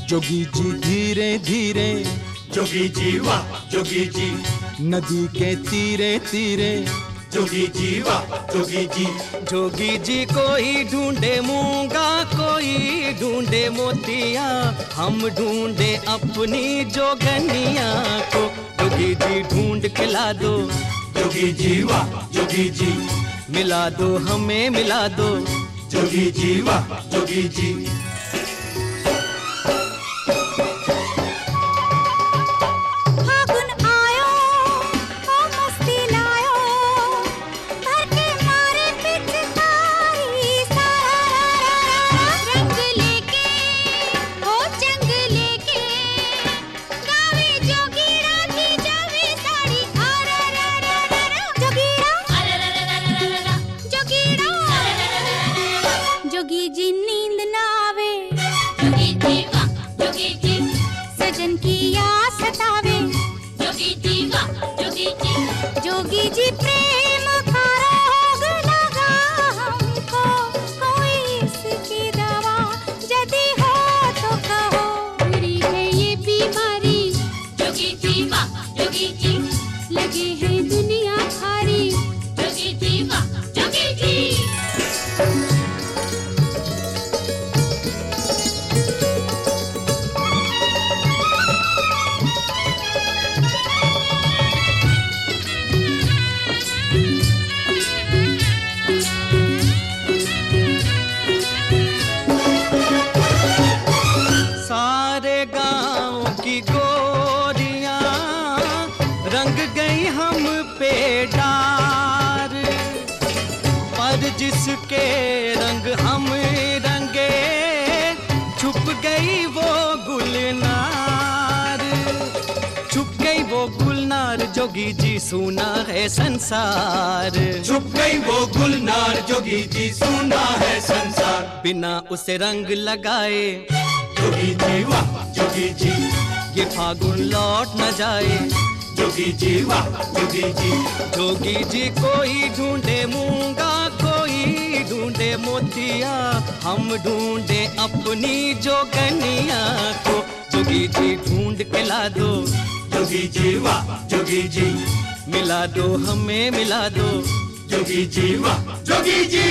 जोगी जी धीरे धीरे, जोगी जी वाह जोगी जी, नदी के तीरे तीरे, जोगी जी वाह जोगी जी। जोगी जी कोई ढूंढे मूंगा, कोई ढूंढे मोतिया, हम ढूंढे अपनी जोगनिया को। जोगी जी ढूंढ के ला दो, जोगी जी वाह जोगी जी, मिला दो हमें मिला दो, जोगी जी वाह जोगी जी। जोगी जी नींद ना आवे, जोगी जी वाह जोगी जी, सजन की याद सतावे, जोगी जी वाह जोगी जी। जोगी जी प्रेम का रोग लगा हमको, कोई इसकी दवा यदि हो तो कहो। बुरी है ये बीमारी, जोगी जी वाह जोगी जी, लगे है दुनिया भारी, जोगी जी वाह जोगी जी। सारे गांव की गोरियां रंग गई हम पे डार, पर जिसके रंग हम रंगे छुप गई वो गुलनार, छुप गई वो गुलनार। जोगी जी सुना है संसार, छुप गई वो गुलनार, जोगी जी सुना है संसार। बिना उसे रंग लगाए, जोगी जी वाह जोगी जी, ये फागुन लौट न जाए, जोगी जी वाह जोगी जी। जोगी जी कोई ढूंढे मूंगा, कोई ढूंढे मोतिया, हम ढूंढे अपनी जोगनिया को। जोगी जी ढूंढ के ला दो, जोगी जी वाह जोगी जी, मिला दो हमें मिला दो, जोगी जी वाह जोगी जी।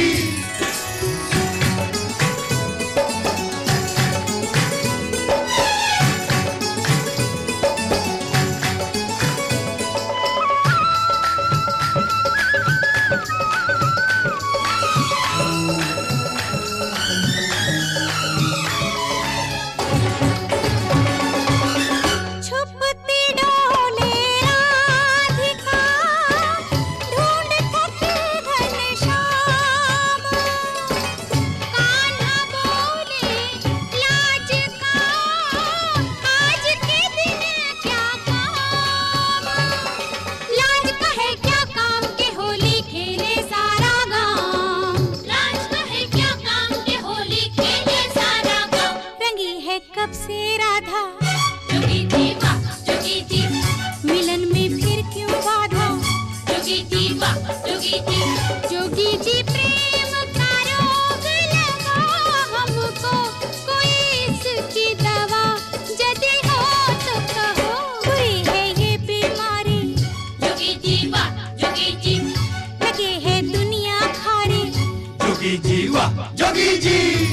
कब से राधा, जोगी जी वाह जोगी जी, मिलन में फिर क्यों बाधा, जोगी जी वाह जोगी जी। जोगी जी प्रेम का रोग लगा हमको, कोई इसकी दवा यदि हो तो कहो। बुरी है ये बीमारी, जोगी जी वाह जोगी जी, लगे है दुनिया भारी, जोगी जी वाह जोगी जी।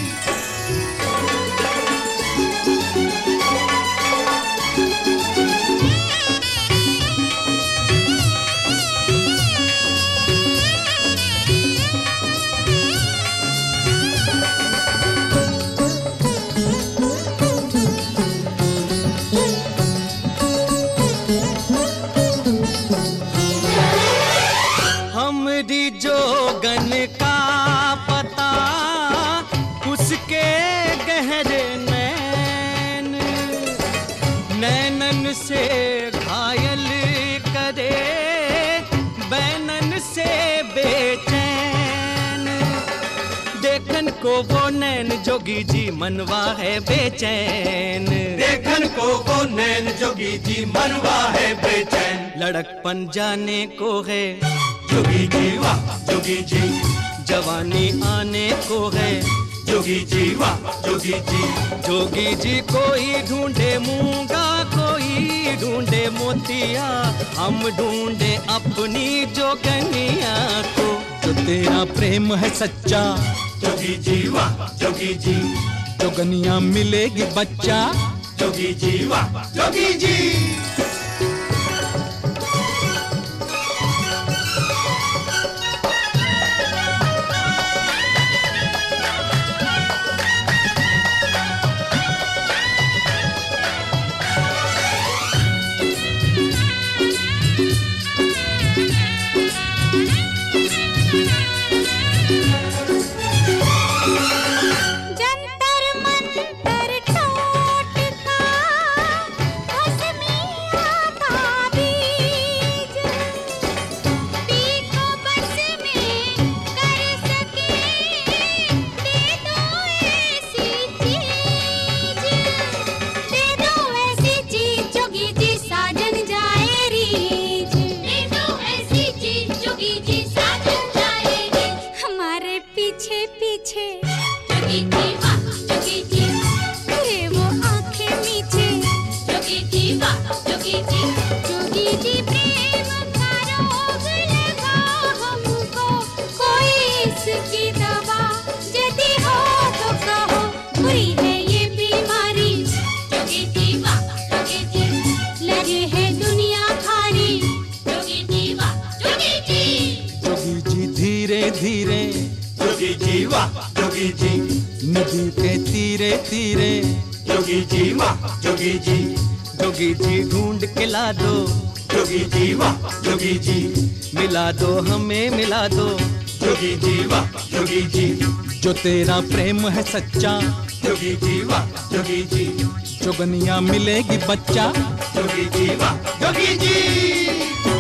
हमरी जोगन का पता उसके गहरे नैन, नैनन से घायल करे, बैनन से बेचैन। देखन को वो नैन जोगी जी मनवा है बेचैन, देखन को वो नैन जोगी जी मनवा है बेचैन। लड़कपन जाने को है, जोगी जी वाह जोगी जी, जवानी आने को है, जोगी जी वाह जोगी जी। जोगी जी कोई ढूंढे मूंगा, कोई ढूंढे मोतिया, हम ढूंढे अपनी जोगनिया को। जो तेरा प्रेम है सच्चा, जोगी जी वाह जोगी जी। जोगनिया मिलेगी बच्चा, जोगी जी वाह जोगी जी। धीरे जोगी जी वाह जोगी जी। नदी के तीरे तीरे जोगी जी वाह जोगी जी। जोगी जी ढूंढ के ला दो, जोगी जी वाह जोगी जी। मिला दो हमें मिला दो, जोगी जी वाह जोगी जी। जो तेरा प्रेम है सच्चा, जोगी जी वाह जोगी जी। जोगनिया मिलेगी बच्चा, जोगी जी वाह जोगी जी।